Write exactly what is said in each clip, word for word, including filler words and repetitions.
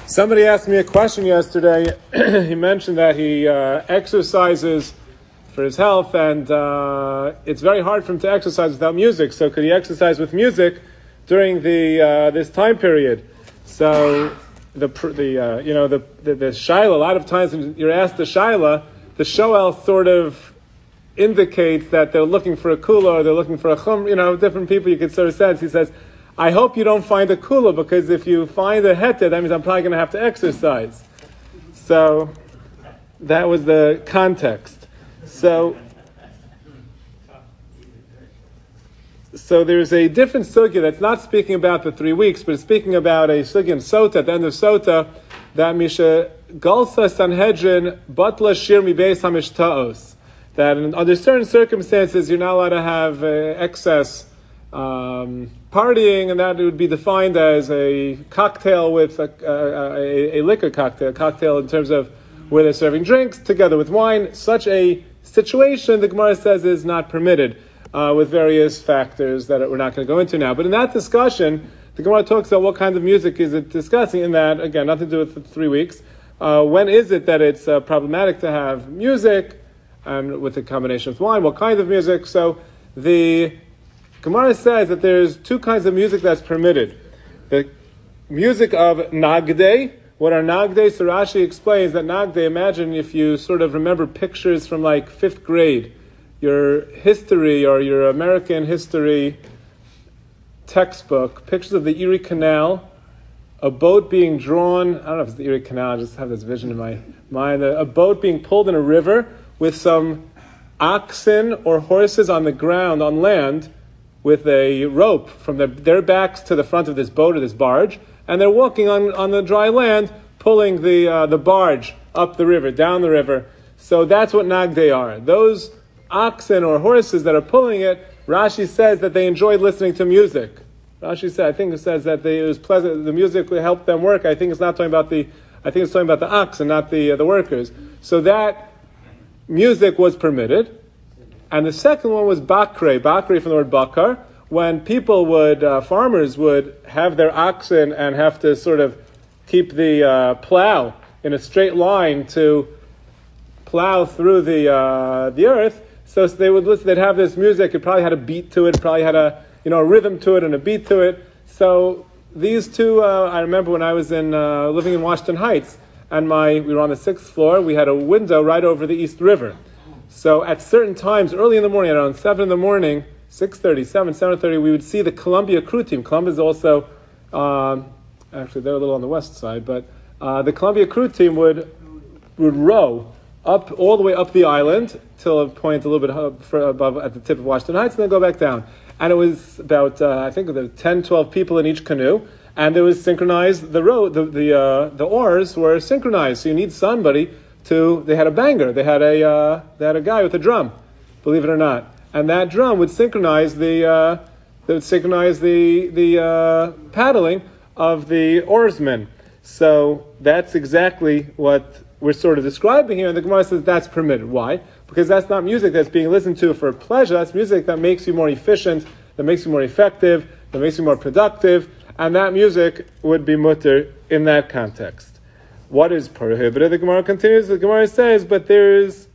Somebody asked me a question yesterday. He mentioned that he uh, exercises for his health, and uh, it's very hard for him to exercise without music. So, could he exercise with music during the uh, this time period? So, the the uh, you know the the, the shaila. A lot of times when you're asked the shaila, the shoel sort of indicates that they're looking for a kula or they're looking for a chum. You know, different people. You could sort of sense. He says, I hope you don't find a kula, because if you find a heter, that means I'm probably going to have to exercise. So that was the context. So, so there's a different sugya that's not speaking about the three weeks, but it's speaking about a sugya in Sota, at the end of Sota, that Misha Galsa Sanhedrin Batla Shir Mi Beis Hamishtaos. That under certain circumstances you're not allowed to have uh, excess Um, partying, and that it would be defined as a cocktail with a, a, a, a liquor cocktail, a cocktail in terms of where they're serving drinks together with wine. Such a situation, the Gemara says, is not permitted uh, with various factors that we're not going to go into now. But in that discussion, the Gemara talks about what kind of music is it discussing. In that, again, nothing to do with the three weeks. Uh, when is it that it's uh, problematic to have music, and with a combination with wine? What kind of music? So the Gemara says that there's two kinds of music that's permitted. The music of Nagde. What are Nagde? So Rashi explains that Nagde, imagine if you sort of remember pictures from like fifth grade, your history or your American history textbook, pictures of the Erie Canal, a boat being drawn, I don't know if it's the Erie Canal, I just have this vision in my mind, a boat being pulled in a river with some oxen or horses on the ground, on land, with a rope from the, their backs to the front of this boat or this barge, and they're walking on, on the dry land, pulling the uh, the barge up the river, down the river. So that's what Nagde are. Those oxen or horses that are pulling it, Rashi says that they enjoyed listening to music. Rashi said, I think it says that they, it was pleasant. The music helped them work. I think it's not talking about the, I think it's talking about the oxen, not the uh, the workers. So that music was permitted. And the second one was bakre, bakre from the word bakar, when people would, uh, farmers would have their oxen and have to sort of keep the uh, plow in a straight line to plow through the uh, the earth. So they would listen, they'd have this music, it probably had a beat to it, it probably had a you know a rhythm to it and a beat to it. So these two, uh, I remember when I was in uh, living in Washington Heights, and my we were on the sixth floor, we had a window right over the East River. So at certain times, early in the morning, around seven in the morning, six thirty, seven, seven thirty, we would see the Columbia crew team. Columbia is also, um, actually they're a little on the west side, but uh, the Columbia crew team would would row up all the way up the island till a point a little bit above at the tip of Washington Heights, and then go back down. And it was about, uh, I think there were ten, twelve people in each canoe, and it was synchronized, the row, the the, uh, the oars were synchronized, so you need somebody to, they had a banger, they had a uh, they had a guy with a drum, believe it or not, and that drum would synchronize the uh, would synchronize the the uh, paddling of the oarsmen. So that's exactly what we're sort of describing here, and the Gemara says that's permitted. Why? Because that's not music that's being listened to for pleasure. That's music that makes you more efficient, that makes you more effective, that makes you more productive, and that music would be mutter in that context. What is prohibited? The Gemara continues. The Gemara says, but there's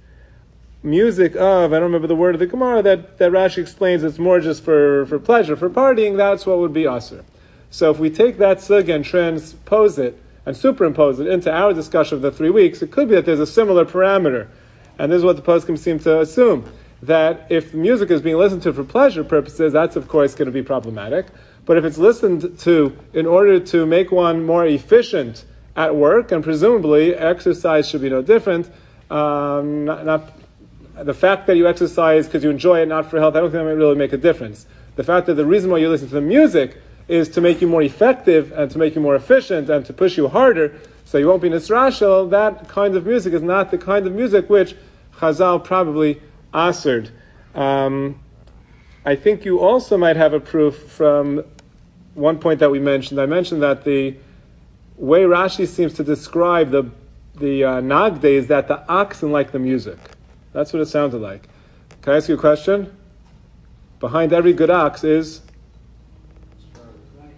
music of, I don't remember the word of the Gemara, that, that Rashi explains it's more just for, for pleasure, for partying. That's what would be asur. So if we take that sugya and transpose it and superimpose it into our discussion of the three weeks, it could be that there's a similar parameter. And this is what the poskim seem to assume, that if music is being listened to for pleasure purposes, that's of course going to be problematic. But if it's listened to in order to make one more efficient at work, and presumably exercise should be no different. Um, not, not the fact that you exercise because you enjoy it, not for health, I don't think that might really make a difference. The fact that the reason why you listen to the music is to make you more effective and to make you more efficient and to push you harder, so you won't be nisrashel, that kind of music is not the kind of music which Chazal probably assered. Um, I think you also might have a proof from one point that we mentioned. I mentioned that the way Rashi seems to describe the the uh, Nagde is that the oxen like the music. That's what it sounded like. Can I ask you a question? Behind every good ox is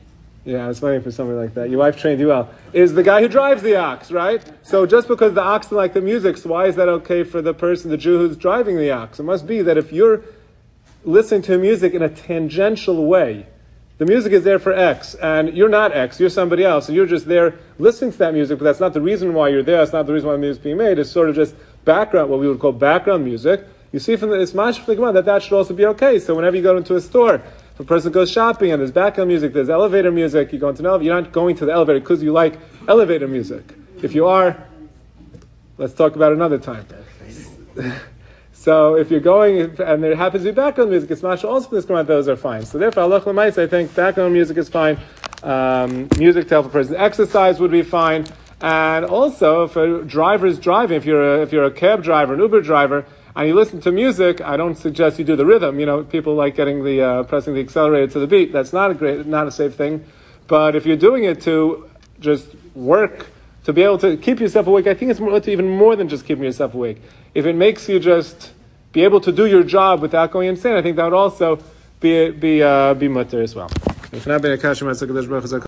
Yeah, I was waiting for something like that. Your wife trained you well. Is the guy who drives the ox, right? So just because the ox doesn't like the music, so why is that okay for the person, the Jew who's driving the ox? It must be that if you're listening to music in a tangential way, the music is there for X, and you're not X, you're somebody else, and you're just there listening to that music, but that's not the reason why you're there, that's not the reason why the music is being made, it's sort of just background, what we would call background music. You see from the Ismash from the Gemara that that should also be okay. So whenever you go into a store, if a person goes shopping and there's background music, there's elevator music, you go into an elevator, you're not going to the elevator because you like elevator music. If you are, let's talk about it another time. So if you're going and there happens to be background music, it's mashal also from this Gemara, those are fine. So therefore, Allah L'maisa, I think background music is fine. Um, music to help a person exercise would be fine. And also, if a driver is driving, if you're a, if you're a cab driver, an Uber driver, and you listen to music, I don't suggest you do the rhythm. You know, people like getting the uh, pressing the accelerator to the beat. That's not a great, not a safe thing. But if you're doing it to just work, to be able to keep yourself awake, I think it's more, even more than just keeping yourself awake. If it makes you just be able to do your job without going insane, I think that would also be be uh, be mutter as well.